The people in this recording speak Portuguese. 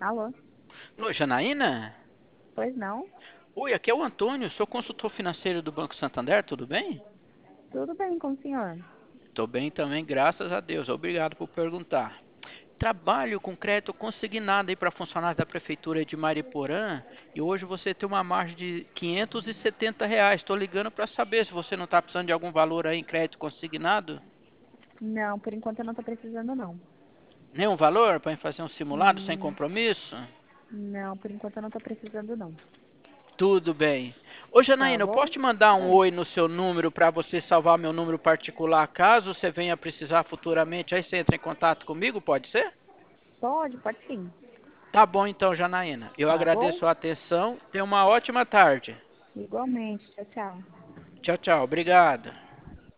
Alô? Oi, Janaína? Pois não? Oi, aqui é o Antônio, sou consultor financeiro do Banco Santander, tudo bem? Tudo bem com o senhor? Tô bem também, graças a Deus. Obrigado por perguntar. Trabalho com crédito consignado aí para funcionários da Prefeitura de Mariporã e hoje você tem uma margem de R$ 570. Estou ligando para saber se você não está precisando de algum valor aí em crédito consignado. Não, por enquanto eu não tô precisando não. Nenhum valor para fazer um simulado sem Hum, compromisso? não, por enquanto eu não tô precisando não. Tudo bem. Ô Tá Janaína, eu posso bom? te mandar um Ah, oi no seu número para você salvar meu número particular caso você venha precisar futuramente? Aí você entra em contato comigo, pode ser? pode sim. Tá bom então, Janaína. Eu Tá bom? agradeço a atenção. Tenha uma ótima tarde. Igualmente. Tchau, tchau. Tchau, tchau. Obrigado.